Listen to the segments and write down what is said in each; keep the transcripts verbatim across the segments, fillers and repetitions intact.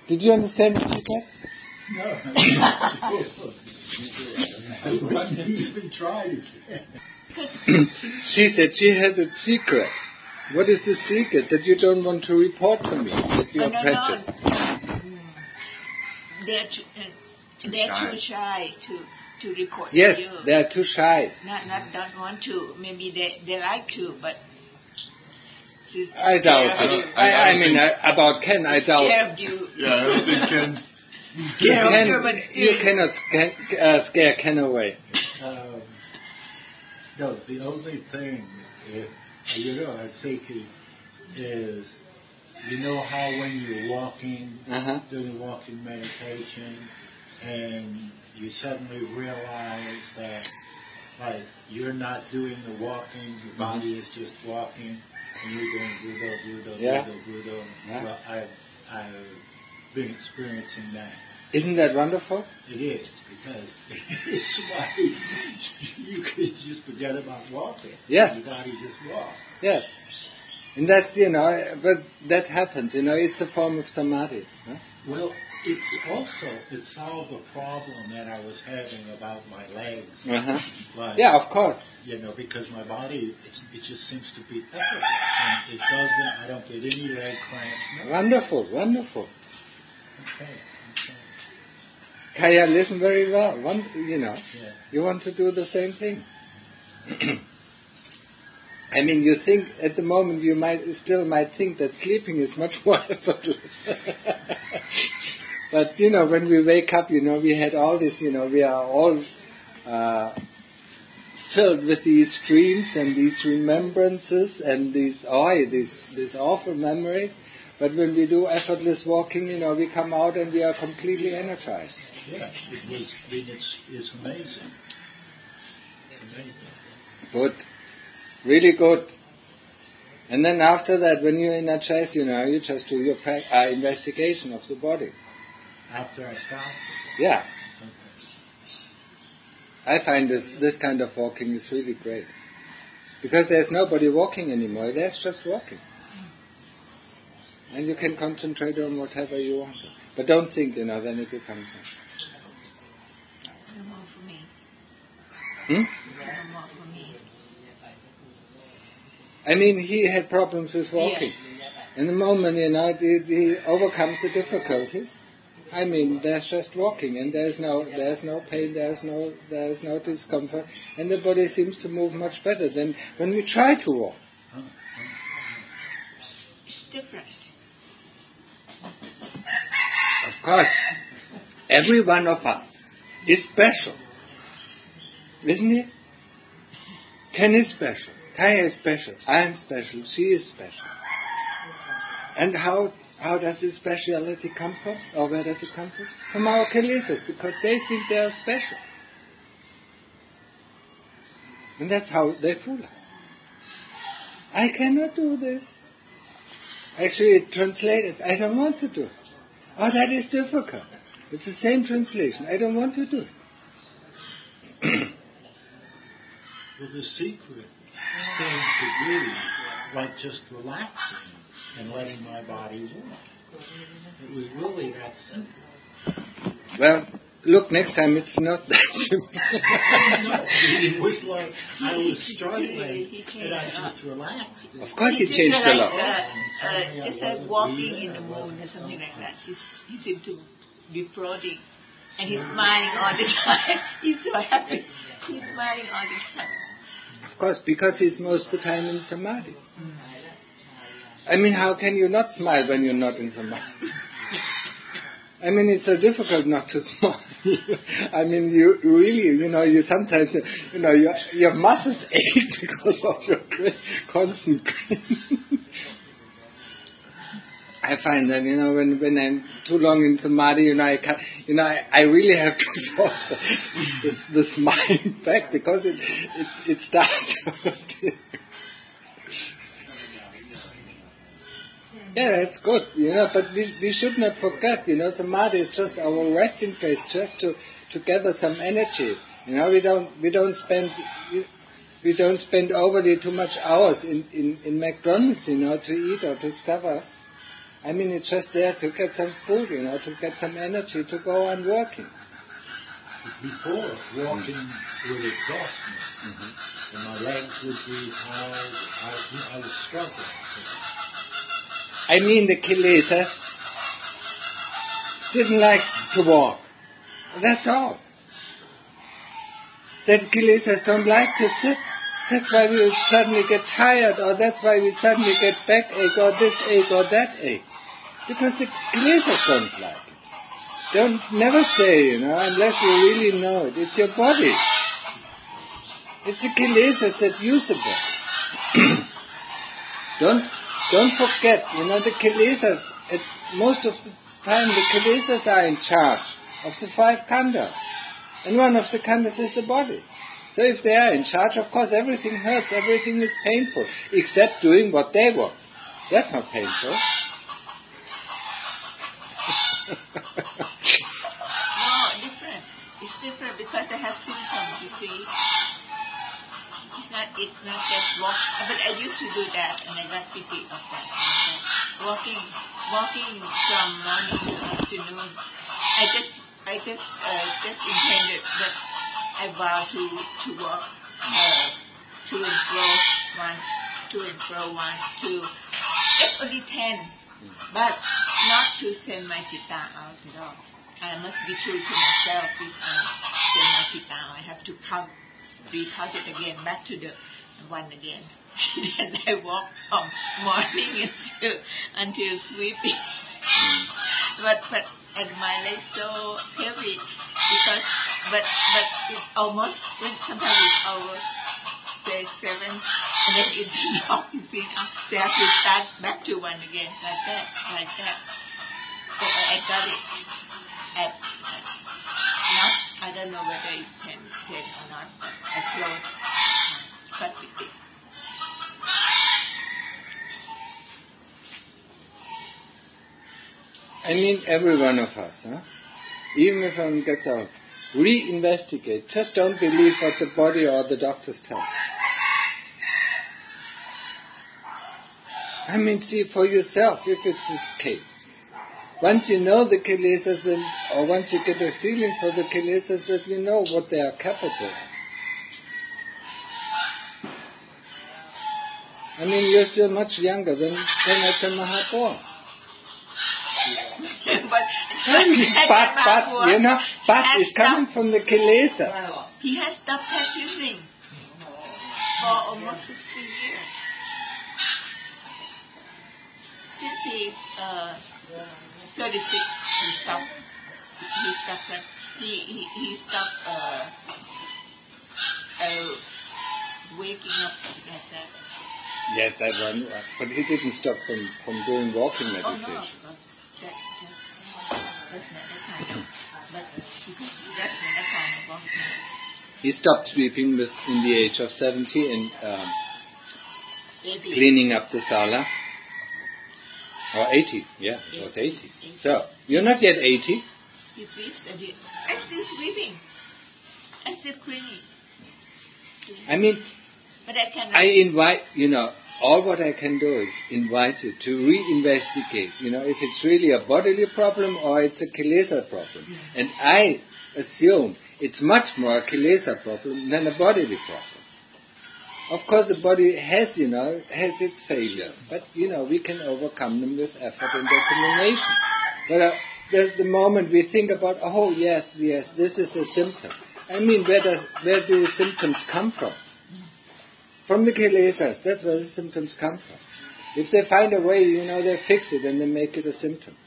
Did you understand what she said? No. I wouldn't even try to get. She said she had a secret. What is the secret? That you don't want to report to me that you oh, are no, practicing. No. They're too, uh, too they're shy. too shy to, to report Yes, to you. they are too shy. Not not don't want to. Maybe they they like to, but I doubt. I don't- I, I I don't mean, think- I, about Ken, I doubt. scared of you. Yeah, I don't think Ken's... You, Scared of can, you, but you still. cannot scare, uh, scare Ken away. Um, no, the only thing, if, you know, I think is, is, you know how when you're walking, Uh-huh. doing walking meditation, and you suddenly realize that, like, you're not doing the walking, your body is just walking, and you're doing Buddha, Buddha, Yeah. Buddha, Buddha. Yeah. Well, I've, I've been experiencing that. Isn't that wonderful? It is, because it's like you could just forget about walking. Yes. Your body just walks. Yes. And that's, you know, but that happens, you know, it's a form of samadhi. Huh? Well, it's also, it solved a problem that I was having about my legs. Uh-huh. Like, Yeah, of course. You know, because my body, it's, it just seems to be effortless. And it doesn't, I don't get any leg cramps. No. Wonderful, wonderful. Okay, okay. Kaya, listen very well. One, you know, Yeah. you want to do the same thing. I mean, you think at the moment you might still might think that sleeping is much more effortless. But you know, when we wake up, you know, we had all this. You know, we are all uh, filled with these dreams and these remembrances and these oh, these these awful memories. But when we do effortless walking, you know, we come out and we are completely energized. Yeah, it was, I mean, it's, it's amazing. Amazing. Good. Really good. And then after that, when you energize, you know, you just do your pra- uh, investigation of the body. After I stopped? Yeah. Okay. I find this this kind of walking is really great. Because there's nobody walking anymore. There's just walking. And you can concentrate on whatever you want. But don't think, you know, then it becomes... No more for me. Hmm? No more for me. I mean, he had problems with walking. Yeah. And the moment, you know, he, he overcomes the difficulties, I mean, there's just walking, and there's no, there's no pain, there's no, there's no discomfort, and the body seems to move much better than when we try to walk. It's different. Of course, every one of us is special, isn't he? Ken is special, Kaya is special, I am special, she is special. And how how does this speciality come from? Or where does it come from? From our kilesas, because they think they are special. And that's how they fool us. I cannot do this. Actually, it translates, I don't want to do it. Oh, that is difficult. It's the same translation. I don't want to do it. Well, the secret seemed to be like just relaxing and letting my body walk. It was really that simple. Well, look, next time it's not that simple. No, it was like I was struggling He changed and I it up. just relaxed. Of course, it Just changed a like, lot. Uh, uh, just like walking in the moon or something like that. He's, he seemed to be floating. And he's smiling all the time. He's so happy. He's smiling all the time. Of course, because he's most of the time in samadhi. I mean, how can you not smile when you're not in samadhi? I mean, it's so difficult not to smile. I mean, you really, you know, you sometimes, you know, your, your muscles ache because of your great constant grin. I find that, you know, when, when I'm too long in samadhi, you know, I can't, you know, I, I really have to force the, the, the smile back because it, it, it starts. Yeah, it's good, you know, but we, we should not forget, you know, samadhi is just our resting place, just to, to gather some energy. You know, we don't we don't spend we, we don't spend overly too much hours in, in, in McDonald's, you know, to eat or to stuff us. I mean, it's just there to get some food, you know, to get some energy to go on working. Before, walking mm-hmm. would exhaust me. Mm-hmm. And my legs would be hard. I, I was struggling. I mean, the kilesas didn't like to walk. That's all. That kilesas don't like to sit. That's why we suddenly get tired, or that's why we suddenly get backache, or this ache, or that ache. Because the kilesas don't like it. Don't never say, you know, unless you really know it. It's your body. It's the kilesas that use the body. don't don't forget, you know, the kilesas. At most of the time, the kilesas are in charge of the five khandhas, and one of the khandhas is the body. So if they are in charge, of course, everything hurts, everything is painful, except doing what they want. That's not painful. No, different. It's different because I have symptoms, you see. It's not, it's not just walk, but I used to do that, and I got pity of that. Walking, walking from morning to afternoon. I just, I just, uh, just intended that I vow to to walk uh, to and fro one, to and fro one, two. It's only ten, but not to send my chitta out at all. I must be true to myself. If I send my chitta out, I have to come, recount it again, back to the one again. Then I walk from morning until until sweeping. but but and my legs so heavy because but but it's almost when sometimes it's almost say seven and then it's not you see so I have to start back to one again like that like that. So I, I got it at, at not I don't know whether it's ten ten or not but I close cut it. I mean, every one of us, huh? Even if one gets out, re-investigate. Just don't believe what the body or the doctors tell. I mean, see for yourself if it's this case. Once you know the kilesas, then, or once you get a feeling for the kilesas, that you know what they are capable of. I mean, you're still much younger than Ajahn Mahaprabhu. but, but, but, you know, but is coming from the kilesa. Well, he has stopped practicing for almost sixty years. Since he's uh, thirty-six, he stopped. He stopped. He he, he stopped uh, uh, waking up like that. Yes, that one. But he didn't stop from, from doing walking meditation. Oh, no. That, that, that's not the kind of, but that's not the kind of walking. He stopped sweeping with, in the age of seventy and um, cleaning up the sala. Or eighty, yeah, it was eighty. eighty. So, you're not yet eighty. He sweeps and he, I'm still sweeping. I'm still cleaning. I mean, but I cannot. I invite, you know, all what I can do is invite you to re-investigate, you know, if it's really a bodily problem or it's a kilesa problem. Mm-hmm. And I assume it's much more a kilesa problem than a bodily problem. Of course, the body has, you know, has its failures, but, you know, we can overcome them with effort and determination. But uh, the, the moment we think about, oh, yes, yes, this is a symptom. I mean, where does where do symptoms come from? From the kilesas, that's where the symptoms come from. If they find a way, you know, they fix it and they make it a symptom.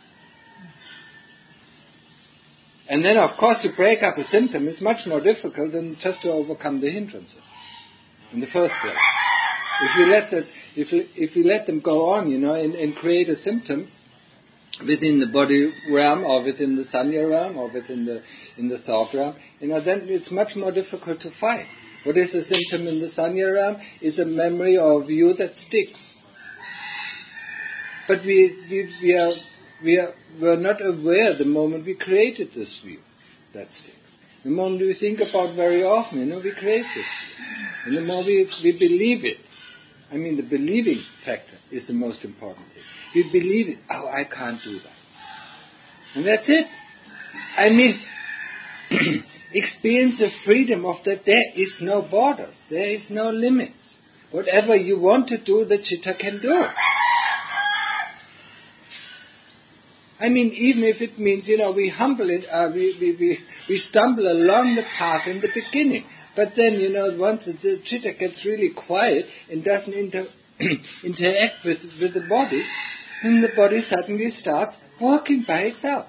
And then, of course, to break up a symptom is much more difficult than just to overcome the hindrances in the first place. If you let that, if you, if you let them go on, you know, and, and create a symptom within the body realm or within the sanya realm or within the in the thought realm, you know, then it's much more difficult to fight. What is a symptom in the sanya realm is a memory or view that sticks. But we we, we are we are were not aware the moment we created this view that sticks. The moment we think about very often, you know, we create this view. And the more we, we believe it, I mean, the believing factor is the most important thing. We believe it. Oh, I can't do that. And that's it. I mean, experience the freedom of that there is no borders. There is no limits. Whatever you want to do, the chitta can do. I mean, even if it means, you know, we humble it, uh, we, we, we, we stumble along the path in the beginning. But then, you know, once the, the chitta gets really quiet and doesn't inter- interact with, with the body, then the body suddenly starts walking by itself.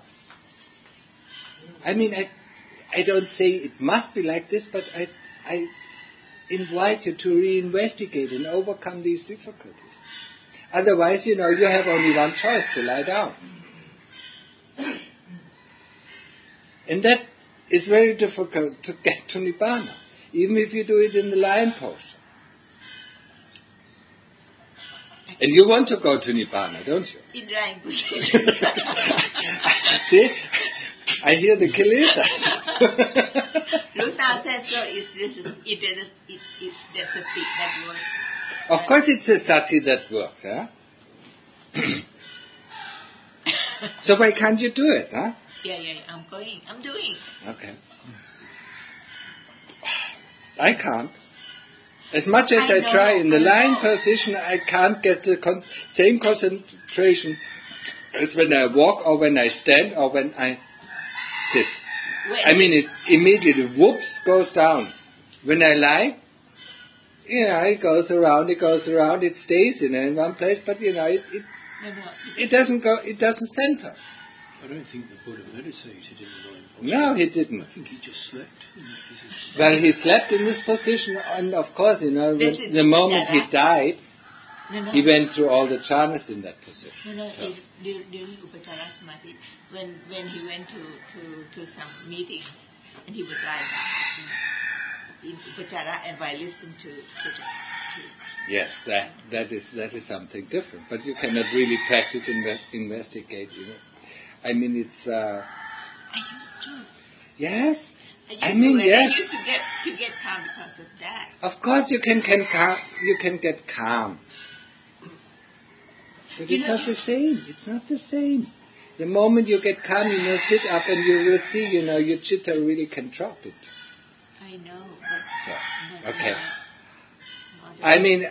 I mean, I, I don't say it must be like this, but I, I invite you to reinvestigate and overcome these difficulties. Otherwise, you know, you have only one choice, to lie down. And that is very difficult to get to Nibbana, even if you do it in the lion pose. And you want to go to Nibbana, don't you? In lion position. See? I hear the kilesa. Ruta says so. Is this is it is it is that's a thing that works. Of course, it's a sati that works, huh? So why can't you do it, huh? Yeah, yeah, yeah. I'm going. I'm doing. Okay. I can't. As much as I, I know, try in the I lying know. position, I can't get the con- same concentration as when I walk or when I stand or when I sit. When I mean, it immediately, whoops, goes down. When I lie, yeah, it goes around, it goes around, it stays in, in one place, but you know, it, it, no, no, it doesn't go, it doesn't center. I don't think the Buddha meditated in the lion posture. No, he didn't. I think he just slept in that position. Well, he slept in this position, and of course, you know, This when, is the moment he Upachara. died, no, no. he went through all the jhanas in that position. No, no, So. it, dur- during Upachara Samadhi, when when he went to, to, to some meetings, and he would lie down in Upachara and while listening to, to, to Yes, that that is that is something different. But you cannot really practice inve- investigate. You know, I mean, it's. Uh, I used to. yes, I used I mean, to, and yes. I used to get to get calm because of that. Of course, you can can calm, you can get calm, but You it's know, not the same. It's not the same. The moment you get calm, you know, sit up and you will see, you know, your chitta really can drop it. I know, but, So, but okay. uh, I mean,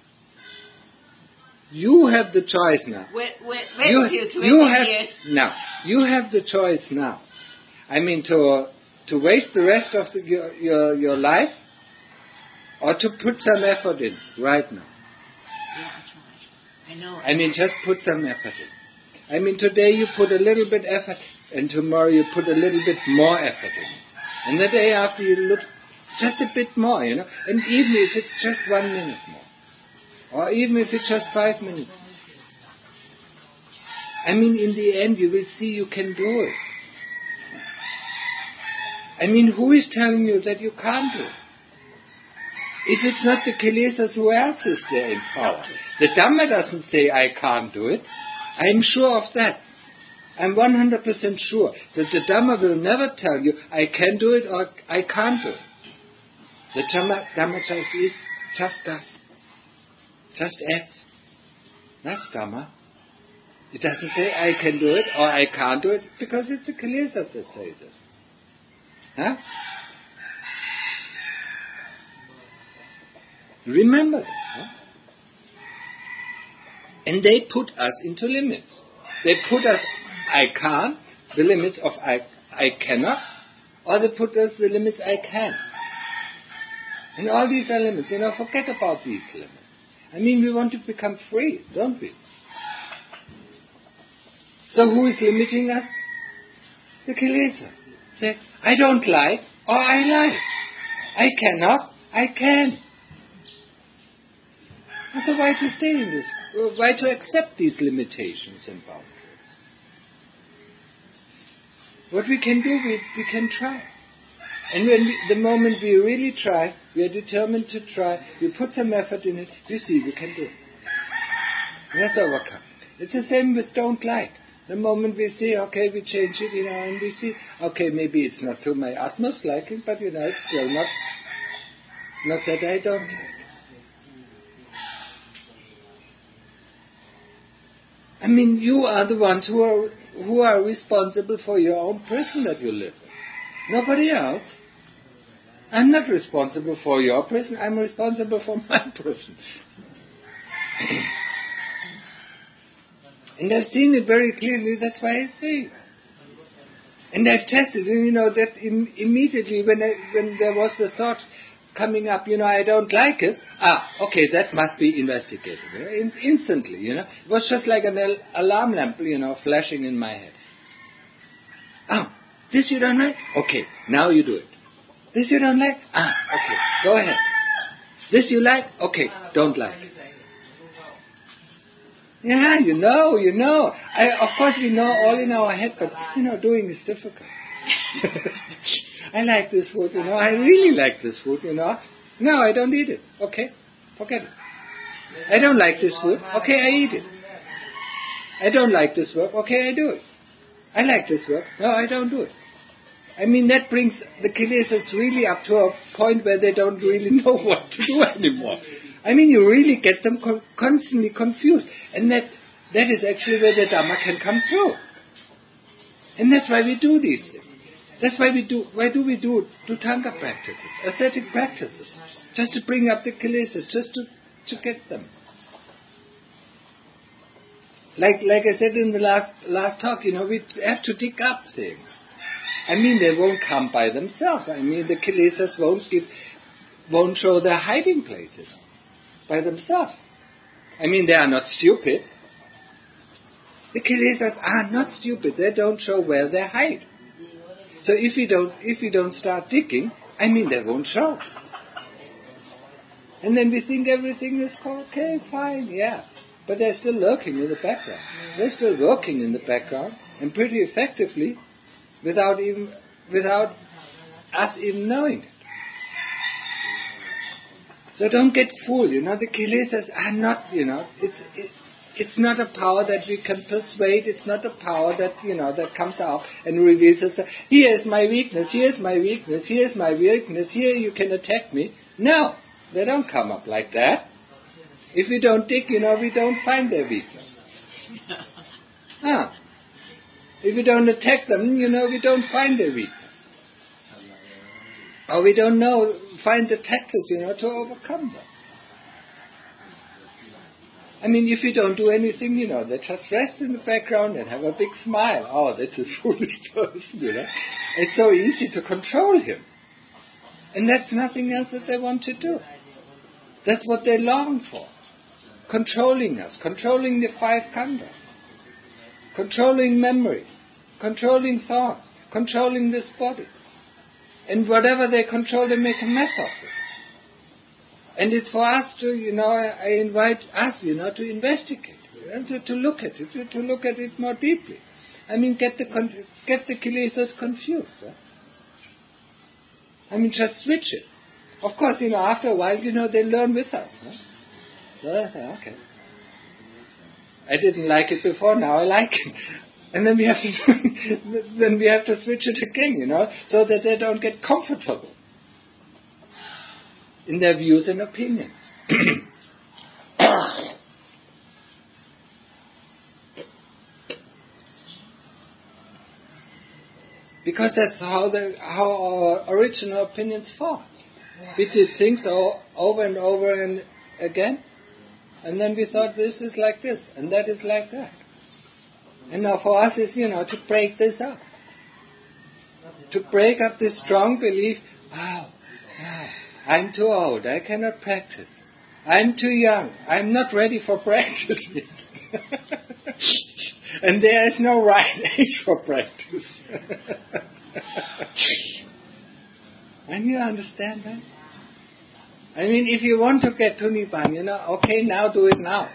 you have the choice now. wait, wait, wait you, until twenty you have years. now. You have the choice now. I mean, to to waste the rest of the, your, your your life, or to put some effort in right now. Yeah, that's right. I know. I mean, just put some effort in. I mean, today you put a little bit effort, and tomorrow you put a little bit more effort in, and the day after you look just a bit more, you know. And even if it's just one minute more, or even if it's just five minutes. I mean, in the end, you will see you can do it. I mean, who is telling you that you can't do it? If it's not the kilesas, who else is there in power? The Dhamma doesn't say I can't do it. I'm sure of that. I'm one hundred percent sure that the Dhamma will never tell you I can do it or I can't do it. The Dhamma, Dhamma just is, just does. Just acts. That's Dhamma. It doesn't say I can do it or I can't do it because it's the kilesas that say this. Huh? Remember this. Huh? And they put us into limits. They put us, I can't, the limits of I, I cannot, or they put us the limits I can. And all these are limits. You know, forget about these limits. I mean, we want to become free, don't we? So who is limiting us? The kilesas. Say, I don't like, or I like. I cannot, I can. And so why to stay in this? Why to accept these limitations and boundaries? What we can do, we, we can try. And when we, the moment we really try, we are determined to try, we put some effort in it, you see, we can do it. And that's overcome. It's the same with don't like. The moment we see, okay, we change it, you know, and we see, okay, maybe it's not to my utmost liking, but, you know, it's still not, not that I don't like. I mean, you are the ones who are who are responsible for your own prison that you live in. Nobody else. I'm not responsible for your prison. I'm responsible for my prison. And I've seen it very clearly. That's why I say. And I've tested, and you know that im- immediately when I, when there was the thought coming up, you know, I don't like it. Ah, okay, that must be investigated. You know, in- instantly, you know, it was just like an al- alarm lamp, you know, flashing in my head. Ah, this you don't like? Okay, now you do it. This you don't like? Ah, okay, go ahead. This you like? Okay, don't like. Yeah, you know, you know. I, of course, we know all in our head, but, you know, doing is difficult. I like this food, you know. I really like this food, you know. No, I don't eat it. Okay, forget it. I don't like this food. Okay, I eat it. I don't like this work. Okay, I do it. I like this work. No, I don't do it. I mean, that brings the kilesas really up to a point where they don't really know what to do anymore. I mean, you really get them con- constantly confused. And that that is actually where the Dhamma can come through. And that's why we do these things. That's why we do, why do we do Dhutanga practices, ascetic practices? Just to bring up the kilesas, just to, to get them. Like like I said in the last last talk, you know, we have to dig up things. I mean, they won't come by themselves. I mean, the kilesas won't give, won't show their hiding places by themselves. I mean, they are not stupid. The kilesas are not stupid. They don't show where they hide. So if we don't, if we don't start digging, I mean, they won't show. And then we think everything is okay, fine, yeah. But they're still lurking in the background. They're still working in the background, and pretty effectively, without even, without us even knowing it. So don't get fooled, you know, the kilesas are not, you know, it's, it, it's not a power that we can persuade, it's not a power that, you know, that comes out and reveals us, here is my weakness, here is my weakness, here is my weakness, here you can attack me. No, they don't come up like that. If we don't dig, you know, we don't find their weakness. Huh. If we don't attack them, you know, we don't find their weakness. Or we don't know, find the tactics, you know, to overcome them. I mean, if we don't do anything, you know, they just rest in the background and have a big smile. Oh, this is foolish person, you know. It's so easy to control him. And that's nothing else that they want to do. That's what they long for. Controlling us, controlling the five khandhas, controlling memory, controlling thoughts, controlling this body. And whatever they control, they make a mess of it. And it's for us to, you know, I invite us, you know, to investigate, you know, to, to look at it, to, to look at it more deeply. I mean, get the get the kilesas confused. Huh? I mean, just switch it. Of course, you know, after a while, you know, they learn with us. Huh? So I say, okay. I didn't like it before, now I like it. And then we have to then we have to switch it again, you know, so that they don't get comfortable in their views and opinions. Because that's how the how our original opinions formed. We did things o- over and over and again, and then we thought this is like this, and that is like that. And now for us is, you know, to break this up. To break up this strong belief, wow, wow, I'm too old, I cannot practice. I'm too young, I'm not ready for practice yet. And there is no right age for practice. And you understand that? I mean, if you want to get to Nibbana, you know, okay, now do it now.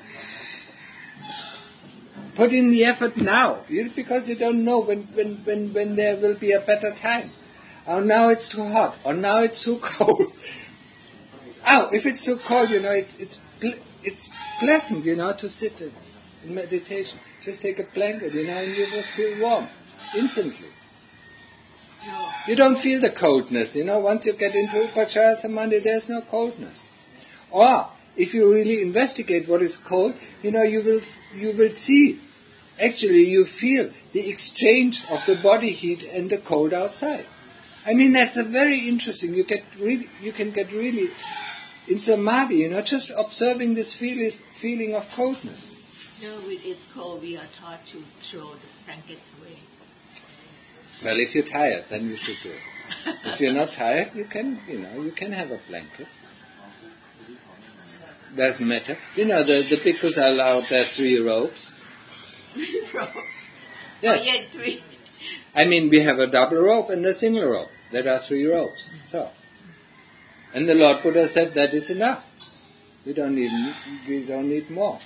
Put in the effort now, because you don't know when, when, when, when there will be a better time. Oh, now it's too hot, or now it's too cold. Oh, if it's too cold, you know, it's it's it's pleasant, you know, to sit in, in meditation. Just take a blanket, you know, and you will feel warm instantly. You don't feel the coldness, you know. Once you get into Upachara Samadhi, there's no coldness. Or if you really investigate what is cold, you know, you will you will see actually you feel the exchange of the body heat and the cold outside. I mean, that's a very interesting. You get really, you can get really in samadhi, you know, just observing this feel, feeling of coldness. No, when it's cold, we are taught to throw the blanket away. Well, if you're tired, then you should do it. If you're not tired, you can, you know, you can have a blanket. Doesn't matter. You know, the the bhikkhus are allowed their three robes. Three robes. Yes. Oh, yeah, three. I mean, we have a double robe and a single robe. There are three robes. So, and the Lord Buddha said that is enough. We don't need we don't need more.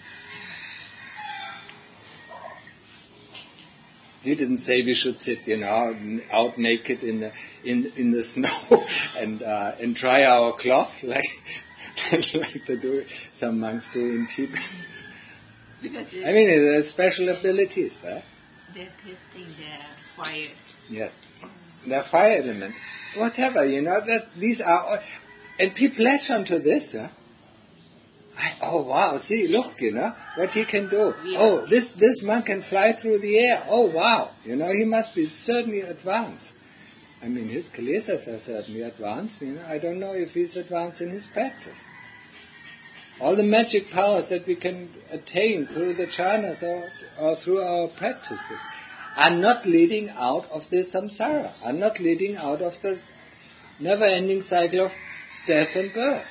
He didn't say we should sit, you know, out naked in the in in the snow and uh, and dry our cloth like like to do some monks do in Tibet. Because I mean, there's special abilities, right? They're testing their fire. Yes, the fire element, whatever, you know, that these are, and people latch onto this, huh? I, oh wow, see, look, you know, what he can do. Yeah. Oh, this this monk can fly through the air. Oh wow, you know, he must be certainly advanced. I mean, his kilesas are certainly advanced, you know. I don't know if he's advanced in his practice. All the magic powers that we can attain through the jhanas or, or through our practices are not leading out of this samsara, are not leading out of the never-ending cycle of death and birth.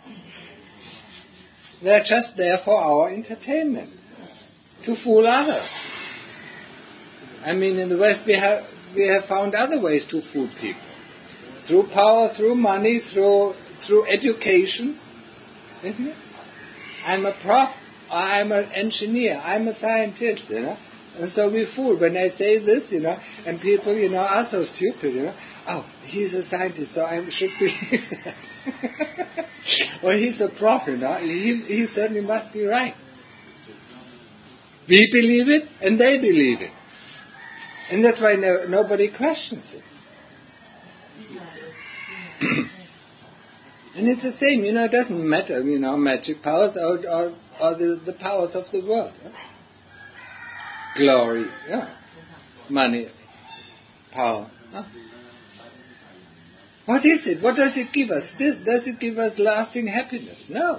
They're just there for our entertainment, to fool others. I mean, in the West we have we have found other ways to fool people, through power, through money, through through education. Isn't it? I'm a prof, I'm an engineer, I'm a scientist, you know. And so we fool when I say this, you know, and people, you know, are so stupid, you know. Oh, he's a scientist, so I should believe that. Or he's a prof, you know, he, he certainly must be right. We believe it, and they believe it. And that's why no, nobody questions it. And it's the same, you know, it doesn't matter, you know, magic powers or, or, or the, the powers of the world. Huh? Glory, yeah. Money, power. Huh? What is it? What does it give us? Does it give us lasting happiness? No.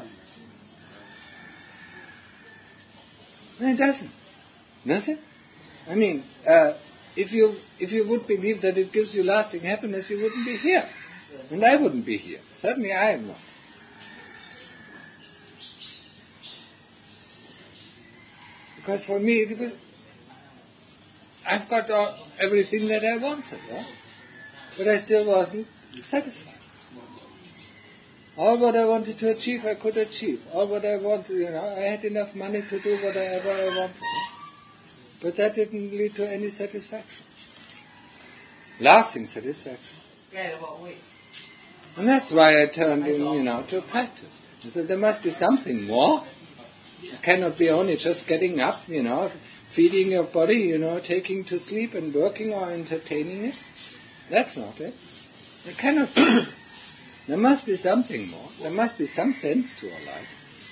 No, it doesn't. Does it? I mean, uh, if you if you would believe that it gives you lasting happiness, you wouldn't be here. And I wouldn't be here. Certainly I am not. Because for me, it was, I've got all, everything that I wanted, right? But I still wasn't satisfied. All what I wanted to achieve, I could achieve. All what I wanted, you know, I had enough money to do whatever I wanted. But that didn't lead to any satisfaction. Lasting satisfaction. And that's why I turned in, you know, to practice. I said, there must be something more. It cannot be only just getting up, you know, feeding your body, you know, taking to sleep and working or entertaining it. That's not it. It cannot be. There must be something more. There must be some sense to our life.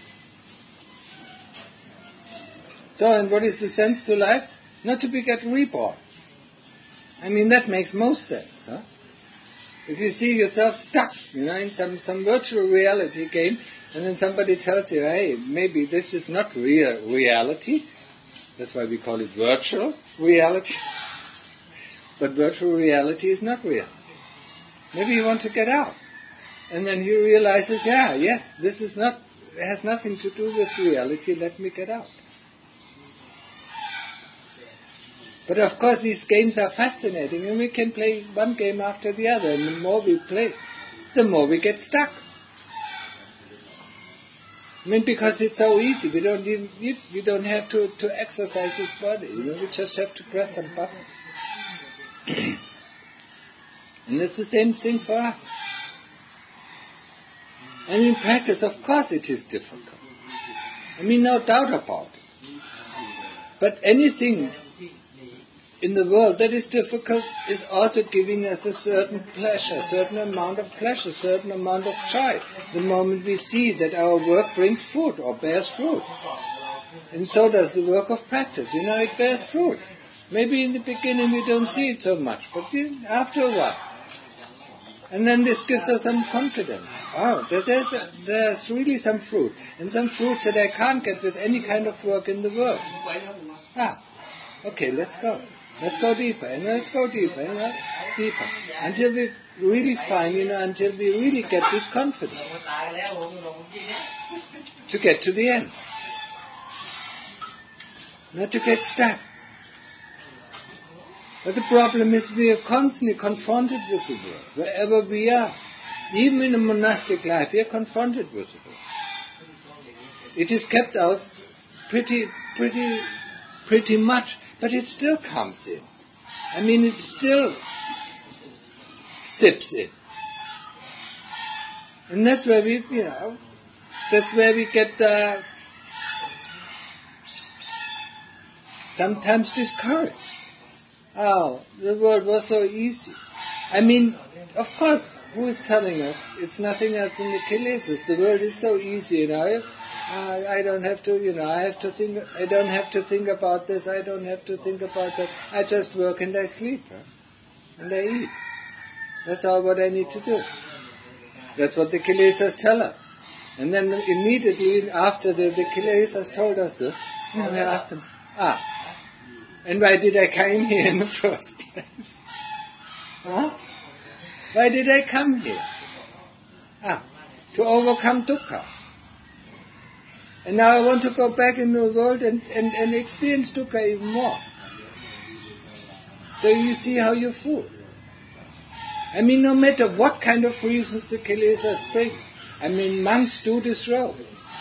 So, and what is the sense to life? Not to be get reborn. I mean, that makes most sense, huh? If you see yourself stuck, you know, in some, some virtual reality game, and then somebody tells you, hey, maybe this is not real reality. That's why we call it virtual reality. But virtual reality is not reality. Maybe you want to get out. And then he realizes, yeah, yes, this is not, it has nothing to do with reality, let me get out. But of course these games are fascinating, and we can play one game after the other, and the more we play, the more we get stuck. I mean, because it's so easy, we don't even, we don't have to, to exercise this body, you know, we just have to press some buttons. And it's the same thing for us. And in practice, of course it is difficult. I mean, no doubt about it. But anything in the world that is difficult is also giving us a certain pleasure, a certain amount of pleasure, a certain amount of joy. The moment we see that our work brings fruit or bears fruit. And so does the work of practice. You know, it bears fruit. Maybe in the beginning we don't see it so much, but we, after a while. And then this gives us some confidence. Oh, there- there's, a, there's really some fruit. And some fruits that I can't get with any kind of work in the world. Ah, okay, let's go. Let's go deeper, and let's go deeper, and uh, deeper. Until we really find, you know, until we really get this confidence. To get to the end. Not to get stuck. But the problem is we are constantly confronted with the world, wherever we are. Even in a monastic life, we are confronted with the world. It is kept out pretty, pretty, pretty much, but it still comes in. I mean, it still sips in. And that's where we, you know, that's where we get uh, sometimes discouraged. Oh, the world was so easy. I mean, of course, who is telling us it's nothing else than the kilesas? The world is so easy, you know. I, I don't have to, you know, I have to think. I don't have to think about this. I don't have to think about that. I just work and I sleep, huh? And I eat. That's all what I need to do. That's what the kilesas tell us. And then immediately after the, the kilesas told us this, you know, I asked them, ah. And why did I come here in the first place? Huh? Why did I come here? Ah, to overcome dukkha. And now I want to go back in the world and, and, and experience dukkha even more. So you see how you fool. I mean, no matter what kind of reasons the kilesas bring. I mean, monks do this role.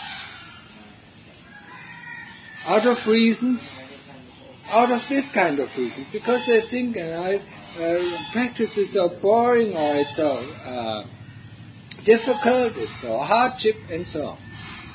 Out of reasons, out of this kind of reason, because they think, you know, uh, practice is so boring, or it's so uh, difficult, it's so hardship, and so on.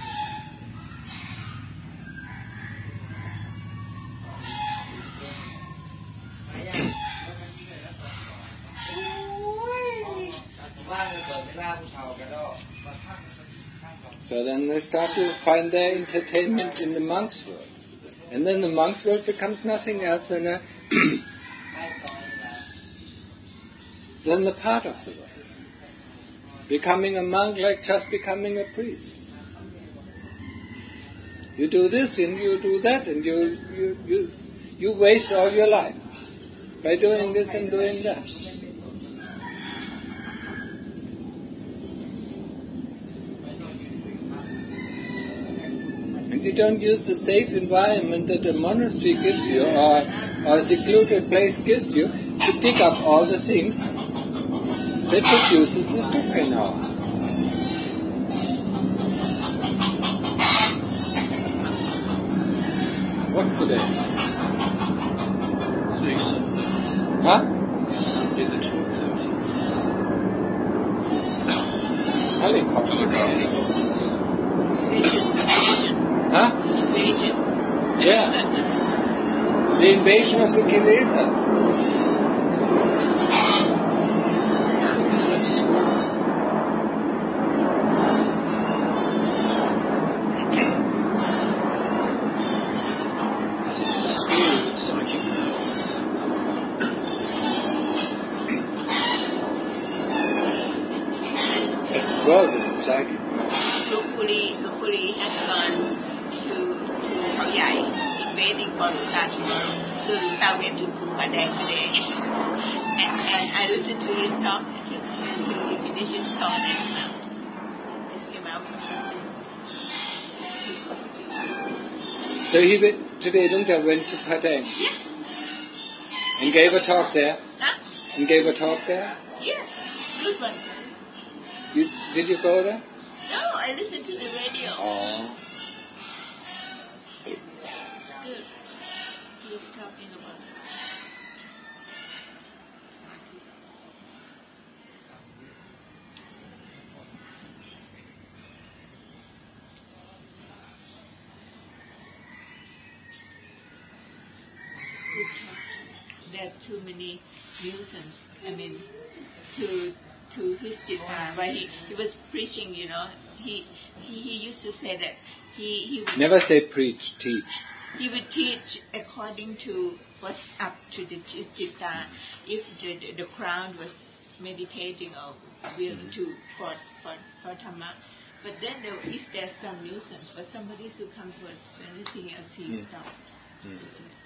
So then they start to find their entertainment in the monk's world. And then the monk's world becomes nothing else than a than the part of the world. Becoming a monk like just becoming a priest. You do this and you do that, and you you you, you waste all your life by doing this and doing that. And you don't use the safe environment that a monastery gives you, or, or a secluded place gives you, to dig up all the things that produces this dukkha now. What's today? Today's Sunday. Huh? It's Sunday the twelfth, thirteenth. Helicopter. Vision, vision, Huh? vision. Yeah. The invasion of the kilesas. Is that so? It's the spirit with psychic powers. As the world is psychic. Lukuli, Lukuli has gone to to Khao Yai, invading for Lutha's world. So Lutha went to Padang today. and, and I listened to his talk until, until he finished his talk, and um, just came out from the So he went, today Lungta went to Padang. Yeah. And gave a talk there. Huh? And gave a talk there. Yes. Good one. You, did you go there? No, I listened to the radio. Oh. It's good. He was talking about it. There are too many nuisance. I mean, to to his Chitta, where he, he was preaching, you know, he, he he used to say that he, he would... Never say preach, teach. He would teach according to what's up to the Chitta. If the, the, the crowd was meditating or will mm-hmm. to for, for, for Dhamma, but then there, if there's some nuisance for somebody to come towards anything else, he mm. stops. Mm.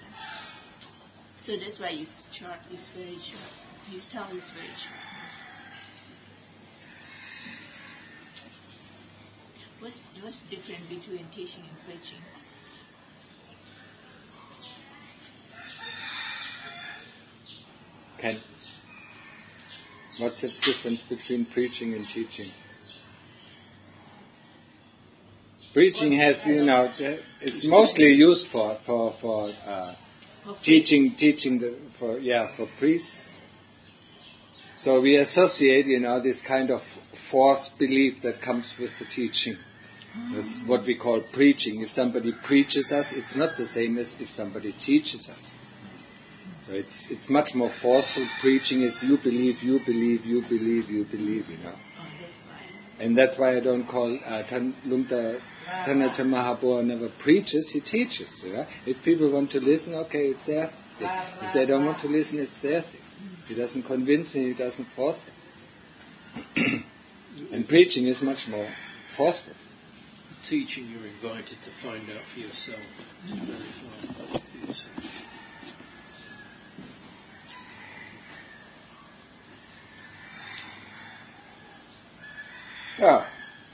So that's why his short is very short. His talk is very short. What's, what's different between teaching and preaching? Ken, what's the difference between preaching and teaching? Preaching has, you know, it's mostly used for for for uh, teaching, teaching the for yeah for priests. So we associate, you know, this kind of false belief that comes with the teaching. That's what we call preaching. If somebody preaches us, it's not the same as if somebody teaches us. So it's it's much more forceful. Preaching is you believe, you believe, you believe, you believe, you know. And that's why I don't call uh, Tan Lumta Tanata Mahaboa never preaches, he teaches. You know? If people want to listen, okay, it's their thing. If they don't want to listen, it's their thing. He doesn't convince them, he doesn't force them. And preaching is much more forceful. Teaching, you're invited to find out for yourself, to verify for yourself. So,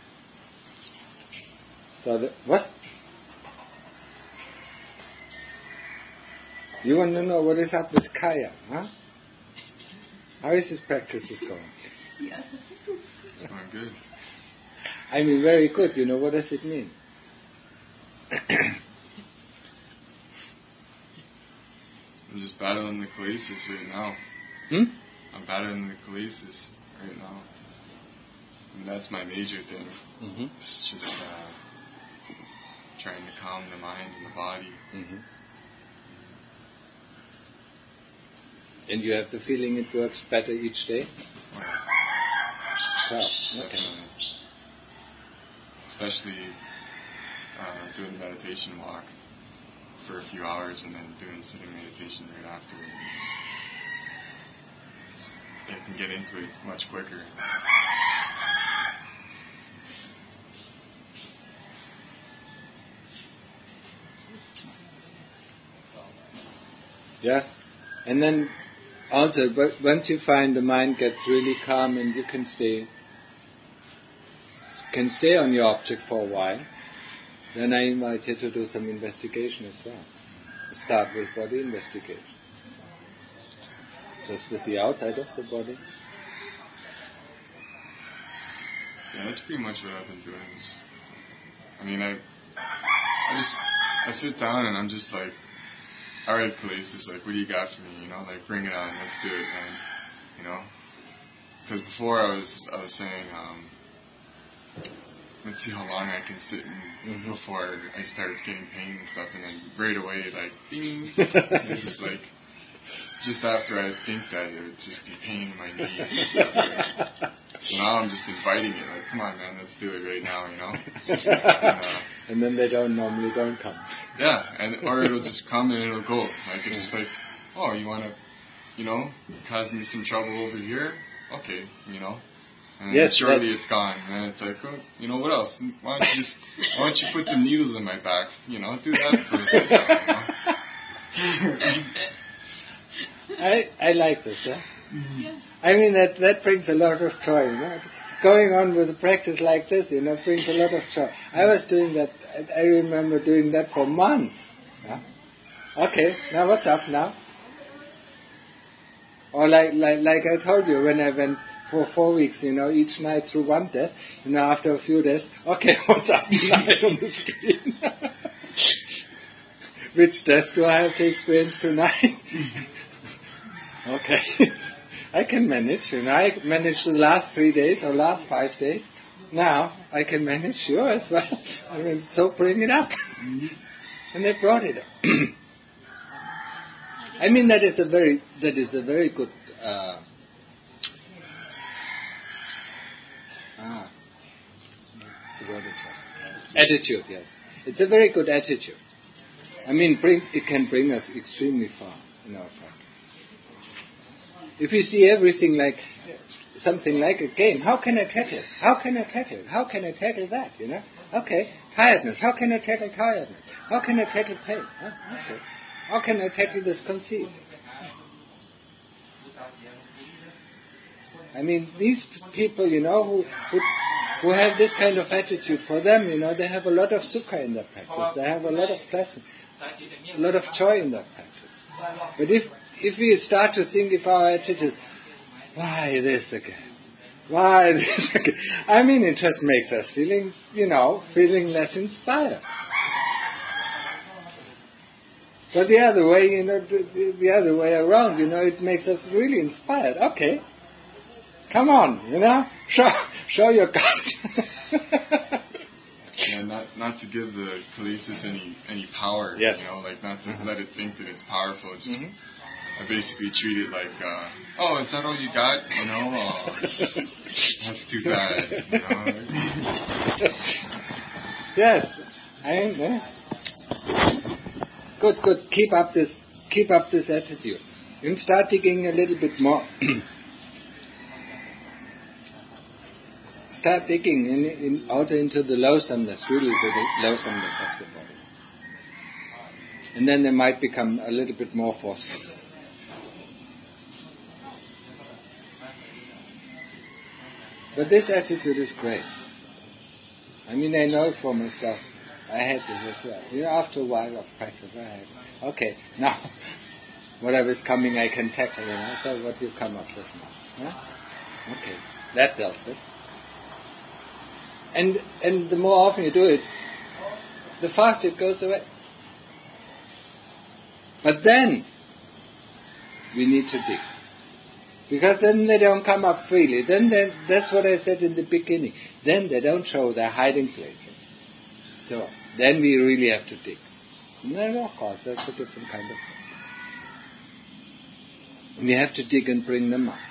so the, what? You want to know what is up with Kaya, huh? How is his practices going? Yeah. It's going good. I mean, very good. You know, what does it mean? I'm just battling the kalesis right now. Hmm? I'm battling the kalesis right now. And that's my major thing. Mm-hmm. It's just uh, trying to calm the mind and the body. Mm-hmm. And you have the feeling it works better each day? So, okay. Especially uh, doing the meditation walk for a few hours and then doing sitting meditation right afterwards. I can get into it much quicker. Yes, and then also, but once you find the mind gets really calm and you can stay, can stay on your object for a while, then I invite you to do some investigation as well. Start with body investigation, just with the outside of the body. Yeah, that's pretty much what I've been doing. Is, I mean, I, I just, I sit down and I'm just like, all right, police, it's like, what do you got for me? You know, like, bring it on, let's do it, man. You know, because before I was, I was saying, um, let's see how long I can sit in mm-hmm. before I start getting pain and stuff, and then right away, like, bing, it's just like, just after I think that, it would just be pain in my knees. So now I'm just inviting it, like, come on, man, let's do it right now, you know. And, uh, and then they don't normally don't come. Yeah, and or it'll just come and it'll go. Like it's just like, oh, you want to, you know, cause me some trouble over here? Okay, you know. And yes, shortly it's gone, and then it's like, oh, you know, what else? Why don't you just, why don't you put some needles in my back? You know, do that for a bit now, you know? I I like this, huh? Mm-hmm. Yeah. I mean that that brings a lot of joy, you know. Going on with a practice like this, you know, brings a lot of joy. I was doing that. I remember doing that for months. Yeah? Okay, now what's up now? Or like like like I told you, when I went for four weeks, you know, each night through one test, you know, after a few days, okay, what's up tonight on the screen? Which test do I have to experience tonight? Okay. I can manage, you know, I managed the last three days or last five days. Now I can manage you as well. I mean, so bring it up. And they brought it up. I mean, that is a very, that is a very good uh, Ah, the word is right. Attitude, yes. It's a very good attitude. I mean, bring, it can bring us extremely far in our practice. If you see everything like something like a game, how can I tackle it? How can I tackle it? How can I tackle that? You know? Okay, tiredness. How can I tackle tiredness? How can I tackle pain? Huh? Okay. How can I tackle this conceit? I mean, these people, you know, who, who who have this kind of attitude, for them, you know, they have a lot of sukha in their practice. They have a lot of pleasure, a lot of joy in their practice. But if if we start to think if our attitude, why this again? Why this again? I mean, it just makes us feeling, you know, feeling less inspired. But the other way, you know, the, the other way around, you know, it makes us really inspired. Okay, come on, you know, show show your guts. Yeah, not not to give the kalesis any any power. Yes. You know, like not to Mm-hmm. let it think that it's powerful. Just Mm-hmm. I basically treat it like, uh, oh, is that all you got? You know, oh, that's too bad. You know? Yes, I am. Eh? Good, good. Keep up this, keep up this attitude, and start digging a little bit more. Start digging in, in also into the loathsomeness, really the loathsomeness of the body, and then they might become a little bit more forceful. But this attitude is great. I mean, I know for myself. I had this as well. You know, after a while of practice, I had, okay, now, whatever is coming I can tackle, you know, so what you come up with now. Huh? Okay, that dealt with. And, and the more often you do it, the faster it goes away. But then, we need to dig. Because then they don't come up freely. Then they, that's what I said in the beginning. Then they don't show their hiding places. So then we really have to dig. And then of course that's a different kind of thing. We have to dig and bring them up.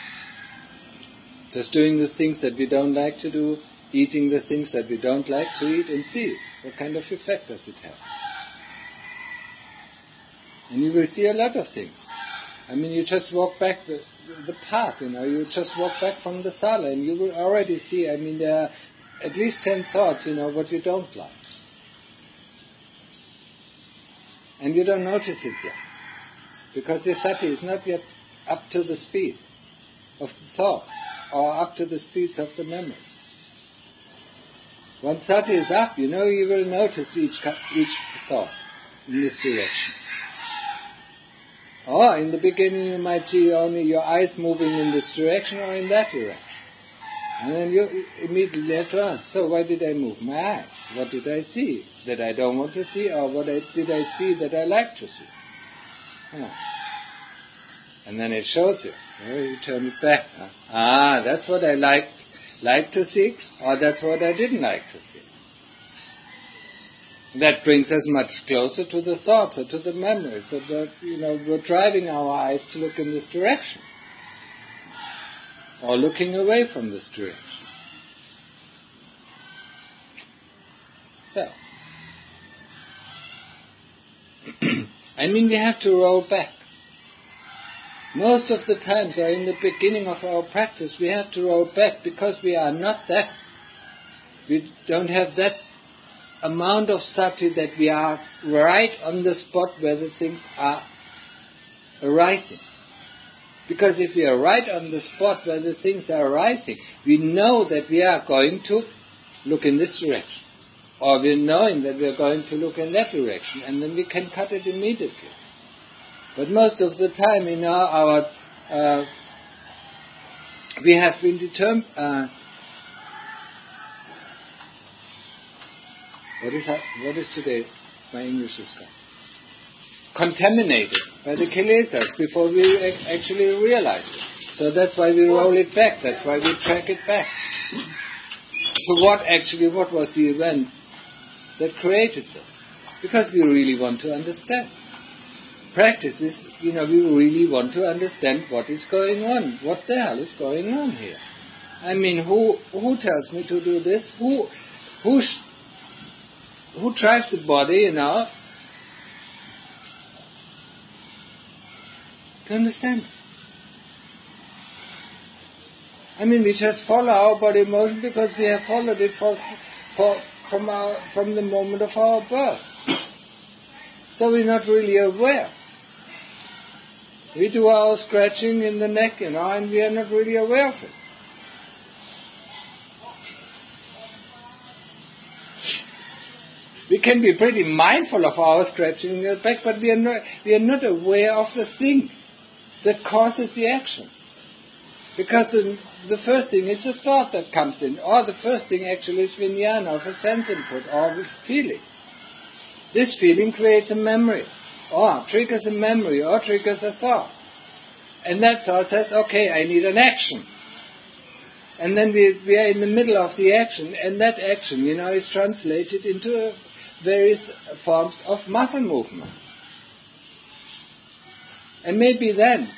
Just doing the things that we don't like to do, eating the things that we don't like to eat, and see what kind of effect does it have. And you will see a lot of things. I mean, you just walk back the, the path, you know, you just walk back from the sala and you will already see, I mean, there are at least ten thoughts, you know, what you don't like. And you don't notice it yet. Because your sati is not yet up to the speed of the thoughts or up to the speeds of the memories. Once sati is up, you know, you will notice each, each thought in this direction. Or in the beginning you might see only your eyes moving in this direction or in that direction. And then you immediately have to ask, so why did I move my eyes? What did I see that I don't want to see, or what I, did I see that I like to see? Huh. And then it shows you. Oh, you turn it back. Huh? Ah, that's what I liked, liked to see, or that's what I didn't like to see. That brings us much closer to the thoughts or to the memories that were, you know, were driving our eyes to look in this direction. Or looking away from this direction. So, I mean, we have to roll back. Most of the times, or in the beginning of our practice, we have to roll back because we are not that. We don't have that amount of sati that we are right on the spot where the things are arising. Because if we are right on the spot where the things are arising, we know that we are going to look in this direction. Or we're knowing that we're going to look in that direction, and then we can cut it immediately. But most of the time, you know, our uh, we have been determined. Uh, what is what is today? My English is gone. Contaminated by the kilesas before we actually realize it. So that's why we roll it back. That's why we track it back. So what actually, what was the event that created this? Because we really want to understand. Practice is, you know, we really want to understand what is going on. What the hell is going on here? I mean, who who tells me to do this? Who who sh- who drives the body, you know? Do you understand? I mean, we just follow our body motion because we have followed it for, for from our from the moment of our birth. So we're not really aware. We do our scratching in the neck, you know, and we are not really aware of it. We can be pretty mindful of our scratching in the back, but we are not we are not aware of the thing that causes the action. Because the, the first thing is the thought that comes in, or the first thing actually is vijnana, of a sense input, or the feeling. This feeling creates a memory, or triggers a memory, or triggers a thought. And that thought says, okay, I need an action. And then we, we are in the middle of the action, and that action, you know, is translated into various forms of muscle movements. And maybe then,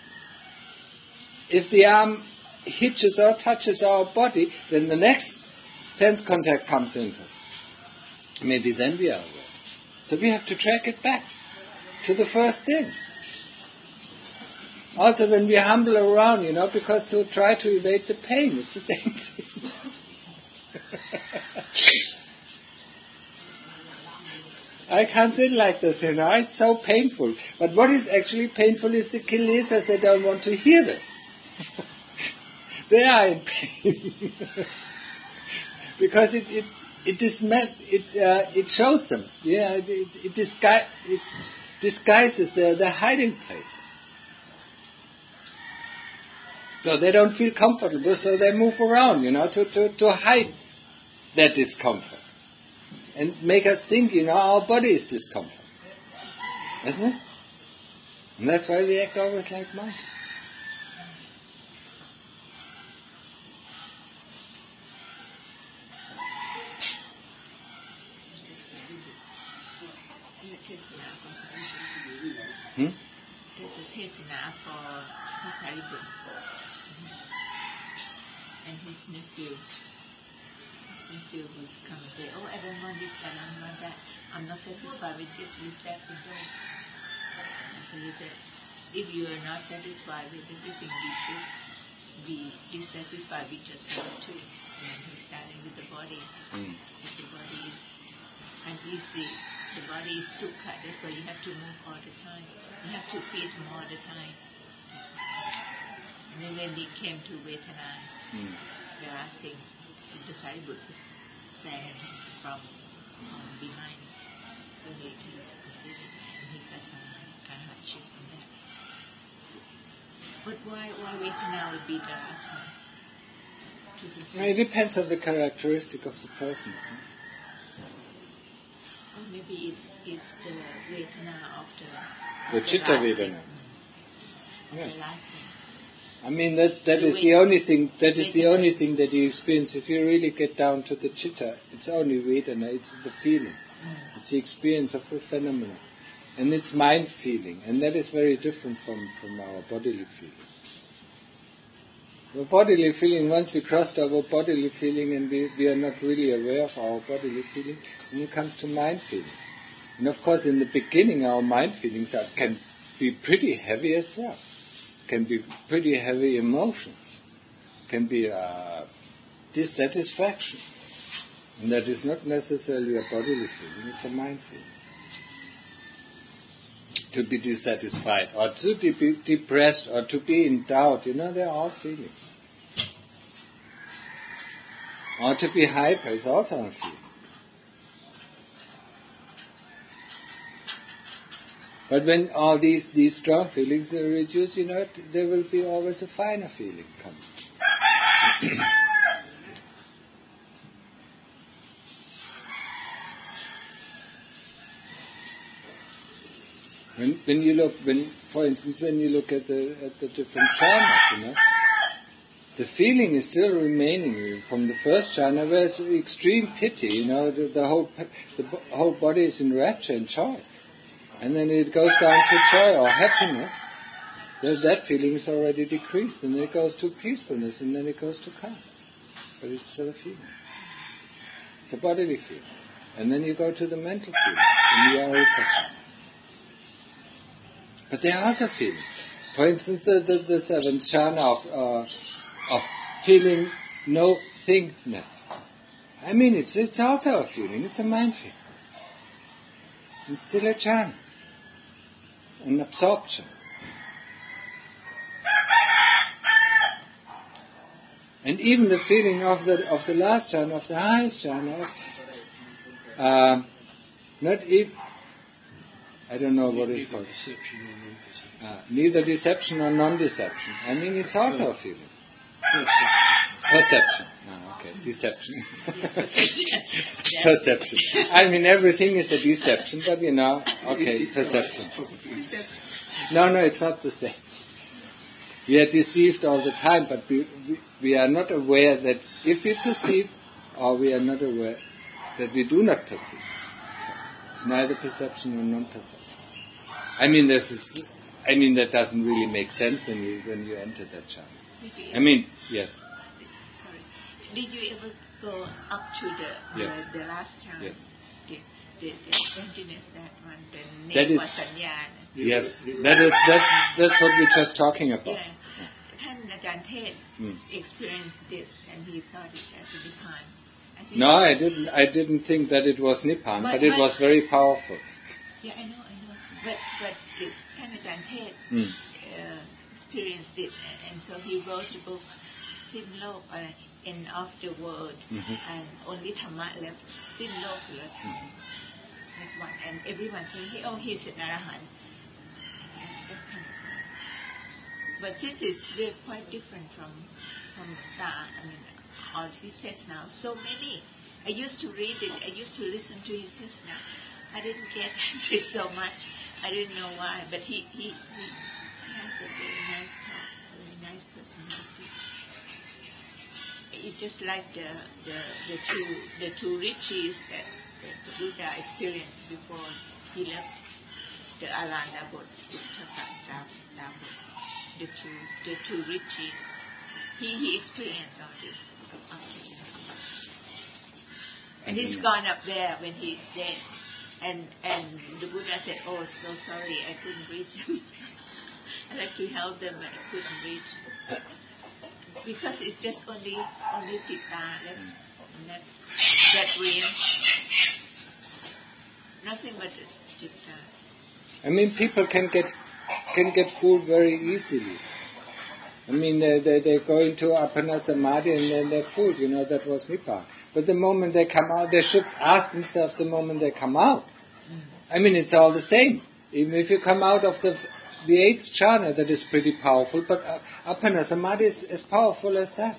if the arm hitches or touches our body, then the next sense contact comes into. Maybe then we are aware. So we have to track it back to the first thing. Also when we humble around, you know, because to try to evade the pain, it's the same thing. I can't sit like this, you know, it's so painful. But what is actually painful is the kilesas. They don't want to hear this. They are in pain. Because it it it is meant, it uh, it shows them, yeah, it it, it, disguise, it disguises their, their hiding places. So they don't feel comfortable, so they move around, you know, to, to, to hide that discomfort. And make us think, you know, our body is discomfort. Isn't it? And that's why we act always like monkeys. Hmm? There's a Tesina for Pasaribu. And his nephew, his nephew was come and say, oh, I don't want this, I don't want that. I'm not satisfied with this, with that, with that. And so he said, if you are not satisfied with everything, you should be dissatisfied with yourself too. And he's starting with the body. Mm. If the body is uneasy, the body is too cut, that's why you have to move all the time. You have to feed him all the time. And then when he came to Vedana, mm. they were asking if the Sariputta was saying from, from behind. So he, he was considering and he got a hardship from that. But why why Vedana would be the husband? It depends on the characteristic of the person. Or maybe it's, it's the Vedana of the The Chitta Vedana. Yeah. I mean that that the is the only thing that is the only thing that you experience. If you really get down to the Chitta, it's only Vedana, it's the feeling. Mm. It's the experience of a phenomenon. And it's mind feeling, and that is very different from, from our bodily feeling. The bodily feeling, once we crossed our bodily feeling and we, we are not really aware of our bodily feeling, then it comes to mind feeling. And of course, in the beginning, our mind feelings are, can be pretty heavy as well. Can be pretty heavy emotions. Can be uh, dissatisfaction. And that is not necessarily a bodily feeling, it's a mind feeling. To be dissatisfied, or to be depressed, or to be in doubt, you know, they're all feelings. Or to be hyper is also a feeling. But when all these, these strong feelings are reduced, you know, there will be always a finer feeling coming. When, when you look, when, for instance, when you look at the at the different jhanas, you know, the feeling is still remaining from the first jhana, where it's extreme pity, you know, the, the whole the whole body is in rapture and joy, and then it goes down to joy or happiness, That, that feeling is already decreased, and then it goes to peacefulness, and then it goes to calm. But it's still a feeling. It's a bodily feeling. And then you go to the mental feeling, and you are repression. But there are also feelings. For instance, the, the, the seventh jhana of, uh, of feeling no thingness. I mean, it's, it's also a feeling. It's a mind feeling. It's still a jhana. An absorption. And even the feeling of the of the last jhana, of the highest jhana, uh, not even, I don't know what it's called. Uh, neither deception nor non-deception. I mean, it's also a feeling. Perception. Oh, okay, deception. Perception. I mean, everything is a deception, but you know, okay, perception. No, no, it's not the same. We are deceived all the time, but we, we, we are not aware that if we perceive, or we are not aware that we do not perceive. So it's neither perception nor non-perception. I mean, this is. I mean, that doesn't really make sense when you when you enter that jhana. I mean, yes. Sorry. Did you ever go up to the yes. the, the last jhana? Yes. The, the, the emptiness, that one, the that is, sanyana. Yes, that is that. That's what we're just talking about. Yeah.ท่านอาจารย์เทศ hmm. experienced this, and he thought it as a Nibbana. I think no, I didn't. I didn't think that it was Nibbana, but, but it was very powerful. Yeah, I know, I know. But but it'sท่านอาจารย์เทศ mm. uh, experienced it, and so he wrote the book Sin Lok, uh, End of the World, mm-hmm. and only Dhamma left. Sin Lok left. Mm-hmm. This one, and everyone thinking, oh, he's an arahant. But since it's really quite different from from Da, I mean, all he says now, so many. I used to read it. I used to listen to his says now. I didn't get it so much. I didn't know why, but he he, he has a very nice talk, very nice personality. It's just like the the the two the two riches that, that the Buddha experienced before he left the Alanda Bot, the two the two riches. He he experienced all this. And he's gone up there when he's dead. And and the Buddha said, oh, so sorry, I couldn't reach him. I like to help them, but I couldn't reach him. Because it's just only only Citta left in that, that realm. Nothing but Citta. I mean, people can get can get fooled very easily. I mean, they, they, they go into Appana Samadhi and then they're fooled, you know, that was Nibbana. But the moment they come out, they should ask themselves the moment they come out. I mean, it's all the same. Even if you come out of the the eighth jhana, that is pretty powerful, but Appana Samadhi is as powerful as that.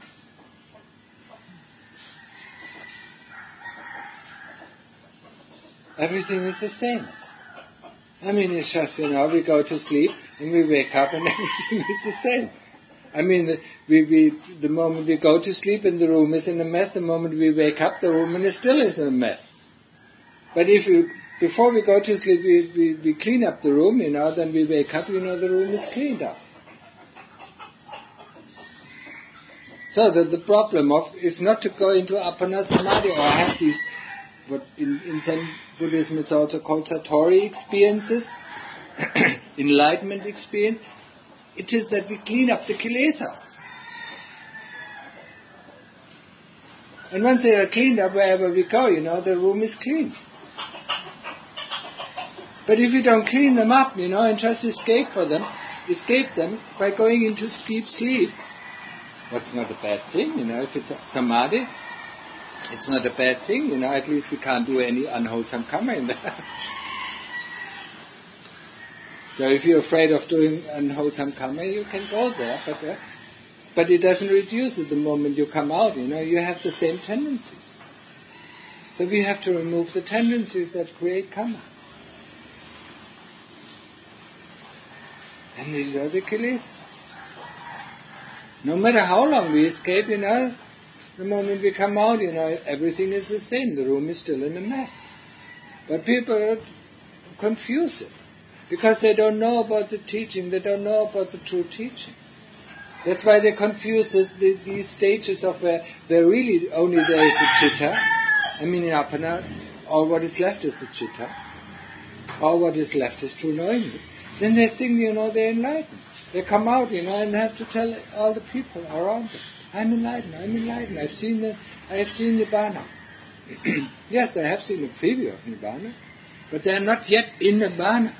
Everything is the same. I mean, it's just, you know, we go to sleep and we wake up and everything is the same. I mean, the, we, we, the moment we go to sleep and the room is in a mess, the moment we wake up, the room and it still is in a mess. But if you, before we go to sleep, we, we, we clean up the room, you know, then we wake up, you know, the room is cleaned up. So the, the problem of is not to go into Appana Samadhi or have these, what in, in Zen Buddhism it's also called Satori experiences, enlightenment experience. It is that we clean up the kilesas. And once they are cleaned up, wherever we go, you know, the room is clean. But if you don't clean them up, you know, and just escape for them, escape them by going into deep sleep, what's not a bad thing, you know, if it's samadhi, it's not a bad thing, you know, at least we can't do any unwholesome karma in there. So if you're afraid of doing unwholesome karma, you can go there, but uh, but it doesn't reduce it the moment you come out, you know, you have the same tendencies. So we have to remove the tendencies that create karma. And these are the kilesas. No matter how long we escape, you know, the moment we come out, you know, everything is the same. The room is still in a mess. But people confuse it. Because they don't know about the teaching, they don't know about the true teaching. That's why they confuse this, the, these stages of where, where really only there is the chitta. I mean, in Apana, all what is left is the chitta. All what is left is true knowingness. Then they think, you know, they're enlightened. They come out, you know, and have to tell all the people around them, I'm enlightened, I'm enlightened. I've seen the, I've seen Nibbana. Yes, they have seen the preview of Nibbana, but they are not yet in Nibbana.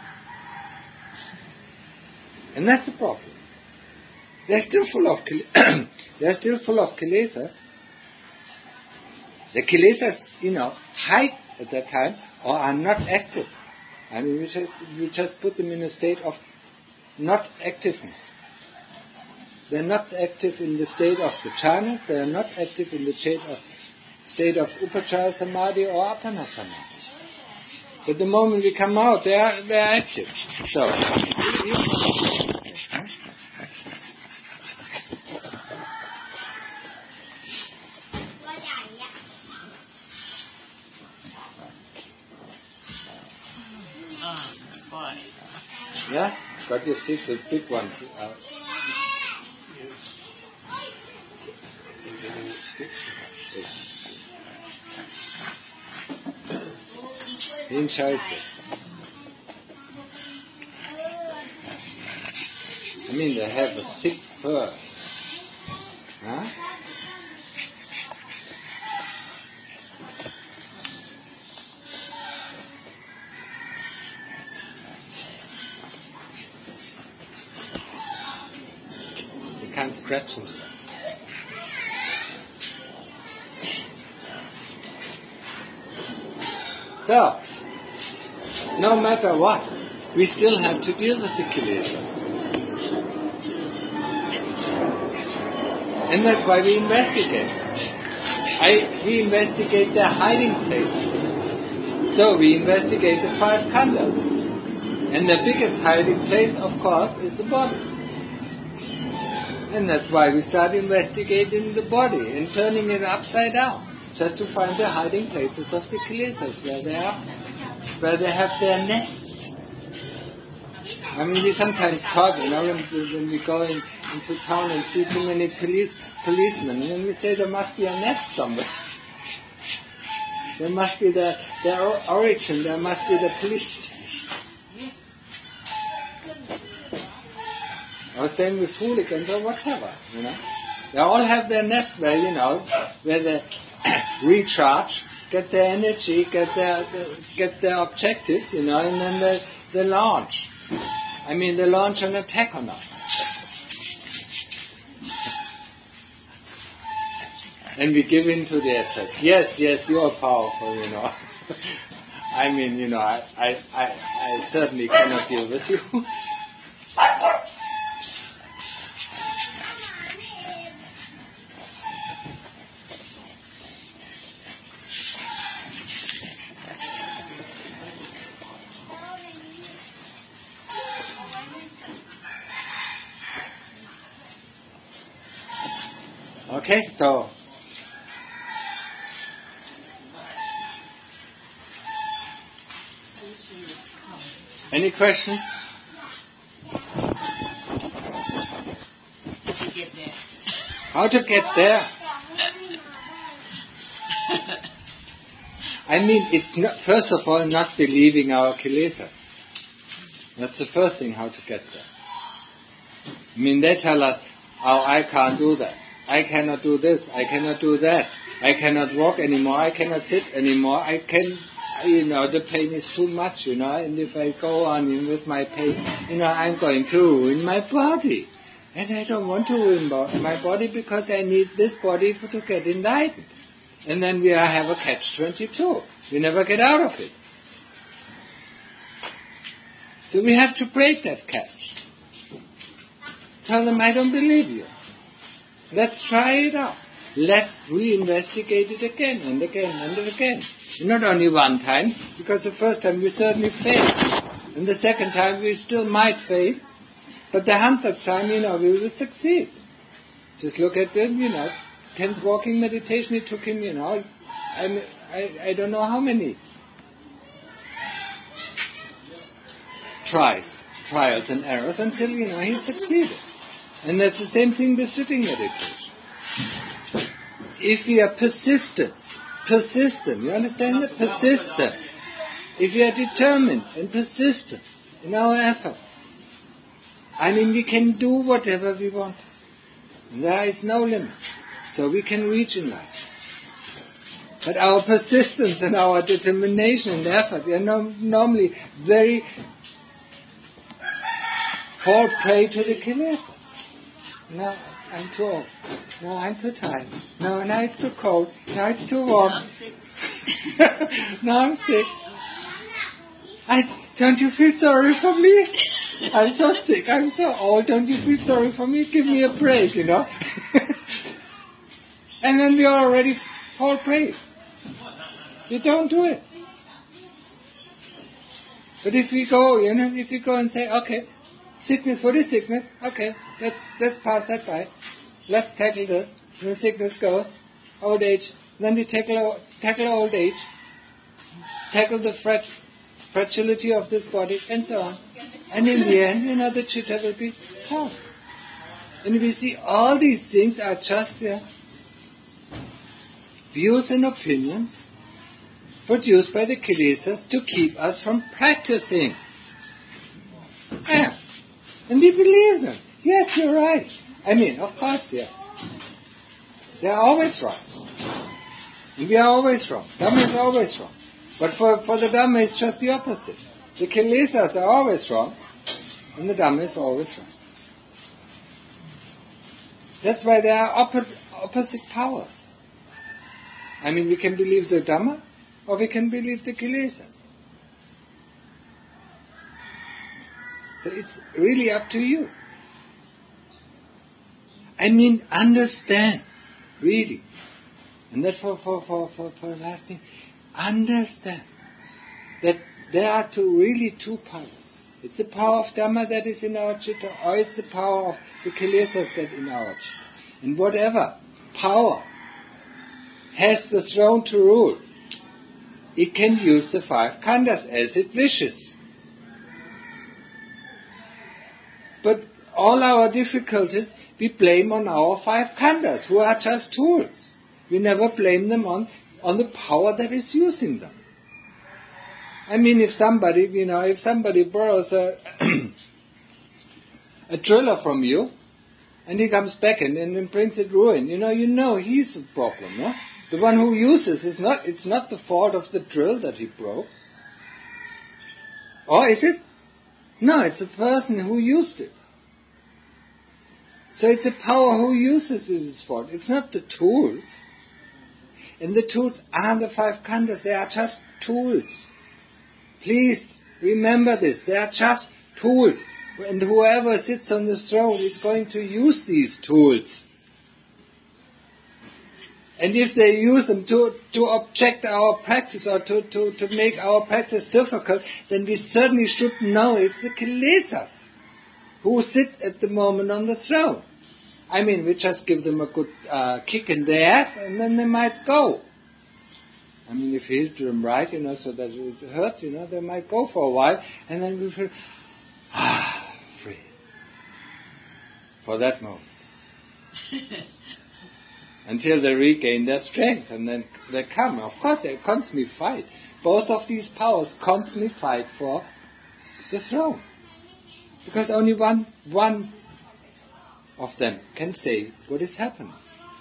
And that's the problem. They're still full of they're still full of kilesas. The kilesas, you know, hide at that time or are not active. I mean, we just, we just put them in a state of not activeness. They're not active in the state of the jhanas. They are not active in the state of state of upachara samadhi or apana samadhi. But the moment we come out, they are they are active. So. Yeah? Got your sticks, the big ones. Uh, he enjoys this. I mean, they have a thick fur. Huh? Can't scratch himself. So, no matter what, we still have to deal with the kilesas. And that's why we investigate. I, we investigate their hiding places. So we investigate the five khandhas. And the biggest hiding place, of course, is the body. And that's why we start investigating the body and turning it upside down, just to find the hiding places of the kilesas, where they are, where they have their nests. I mean, we sometimes talk, you know, when, when we go in, into town and see too many police policemen, and then we say there must be a nest somewhere. There must be the, their origin. There must be the police. Or same with hooligans or whatever, you know. They all have their nests where, you know, where they recharge, get their energy, get their get their objectives, you know, and then they, they launch. I mean, they launch an attack on us. And we give in to the attack. Yes, yes, you are powerful, you know. I mean, you know, I, I, I, I certainly cannot deal with you. Okay, so any questions? How to get there? How to get there? I mean, it's not, first of all, not believing our kilesas. That's the first thing, how to get there. I mean, they tell us, oh, I can't do that. I cannot do this. I cannot do that. I cannot walk anymore. I cannot sit anymore. I can, you know, the pain is too much, you know, and if I go on with my pain, you know, I'm going to ruin my body. And I don't want to ruin my body because I need this body for, to get enlightened. And then we have a catch twenty-two. We never get out of it. So we have to break that catch. Tell them, I don't believe you. Let's try it out. Let's re-investigate it again and again and again. Not only one time, because the first time we certainly failed. And the second time we still might fail. But the hundredth time, you know, we will succeed. Just look at them, you know. Ken's walking meditation, it took him, you know, I, I, I don't know how many tries, trials and errors until, you know, he succeeded. And that's the same thing with sitting meditation. If we are persistent, persistent, you understand that? Persistent. If we are determined and persistent in our effort, I mean, we can do whatever we want. There is no limit. So we can reach in life. But our persistence and our determination and effort, we are no, normally very fall prey to the kilesas. No, I'm too old. No, I'm too tired. No, now it's too cold. Now it's too warm. I'm sick. No, I'm sick. I, don't you feel sorry for me? I'm so sick. I'm so old. Don't you feel sorry for me? Give me a break, you know. And then we already fall prey. We don't do it. But if we go, you know, if we go and say, okay, sickness, what is sickness? Okay, let's let's pass that by. Let's tackle this. When sickness goes, old age. Then we tackle tackle old age, tackle the frat, fragility of this body, and so on. And in the end, you know, the chitta will be calm. And we see all these things are just yeah, views and opinions produced by the kilesas to keep us from practicing. Yeah. And we believe them. Yes, you're right. I mean, of course, yes. They're always wrong. And we are always wrong. Dhamma is always wrong. But for, for the Dhamma, it's just the opposite. The kilesas are always wrong, and the Dhamma is always wrong. That's why there are opposite, opposite powers. I mean, we can believe the Dhamma, or we can believe the kilesas. So it's really up to you. I mean, understand, really. And that for, for, for, for, for the last thing, understand that there are two, really two powers. It's the power of Dhamma that is in our chitta, or it's the power of the kilesas that in our chitta. And whatever power has the throne to rule, it can use the five khandhas as it wishes. But all our difficulties we blame on our five khandhas, who are just tools. We never blame them on, on the power that is using them. I mean, if somebody, you know, if somebody borrows a, a driller from you, and he comes back and, and brings it ruin, you know, you know he's the problem, no? The one who uses is not, it's not the fault of the drill that he broke. Or is it? No, it's the person who used it. So it's the power who uses its fault. It's not the tools. And the tools are the five khandhas. They are just tools. Please remember this. They are just tools. And whoever sits on the throne is going to use these tools. And if they use them to, to object our practice or to, to, to make our practice difficult, then we certainly should know it's the kilesas who sit at the moment on the throne. I mean, we just give them a good uh, kick in the ass and then they might go. I mean, if we hit them right, you know, so that it hurts, you know, they might go for a while and then we feel, ah, free. For that moment. Until they regain their strength and then they come. Of course, they constantly fight. Both of these powers constantly fight for the throne. Because only one, one of them can say what is happening.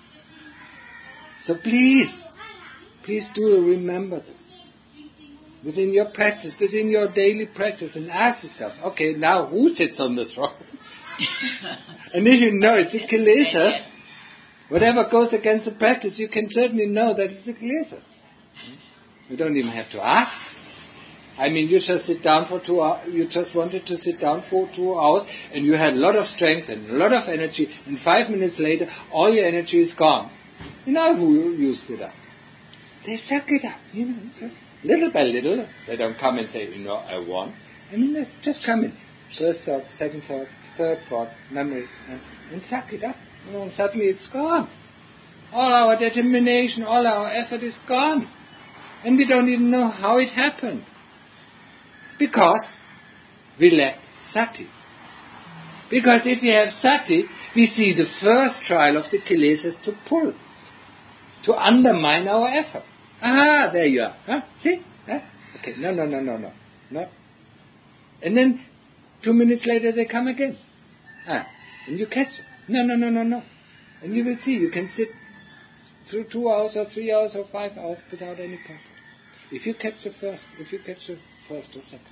So please, please do remember this. Within your practice, within your daily practice, and ask yourself, okay, now who sits on the throne? And if you know it's a kilesas, whatever goes against the practice, you can certainly know that it's a kilesas. You don't even have to ask. I mean, you just sit down for two hours, you just wanted to sit down for two hours, and you had a lot of strength and a lot of energy, and five minutes later, all your energy is gone. You know who used it up? They suck it up, you know, just little by little. They don't come and say, you know, I won. I mean, they just come in. First thought, second thought, third thought, memory, and, and suck it up. You know, and suddenly it's gone. All our determination, all our effort is gone. And we don't even know how it happened. Because we lack sati. Because if we have sati, we see the first trial of the kilesas to pull, to undermine our effort. Ah, there you are. Huh? See? Huh? Okay, no, no, no, no, no. No. And then, two minutes later, they come again. Ah, and you catch it. No, no, no, no, no. And you will see, you can sit through two hours or three hours or five hours without any problem. If you catch the first, if you catch the first or second.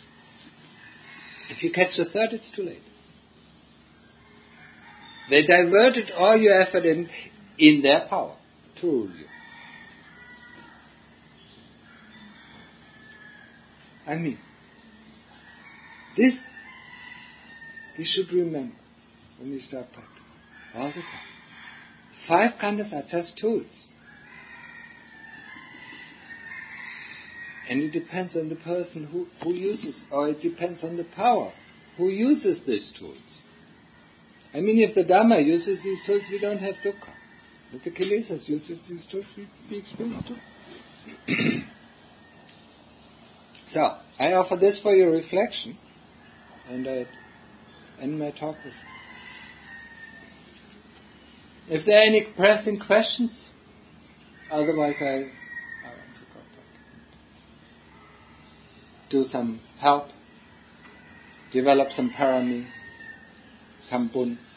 If you catch the third, it's too late. They diverted all your effort in, in their power to rule you. I mean, this we should remember when we start practicing all the time. Five khandhas are just tools. And it depends on the person who, who uses, or it depends on the power who uses these tools. I mean, if the Dhamma uses these tools, we don't have dukkha. If the kilesas uses these tools, we, we experience dukkha. So, I offer this for your reflection, and I end my talk with you. If there are any pressing questions, otherwise I, I want to go back. Do some help, develop some parami, some bun.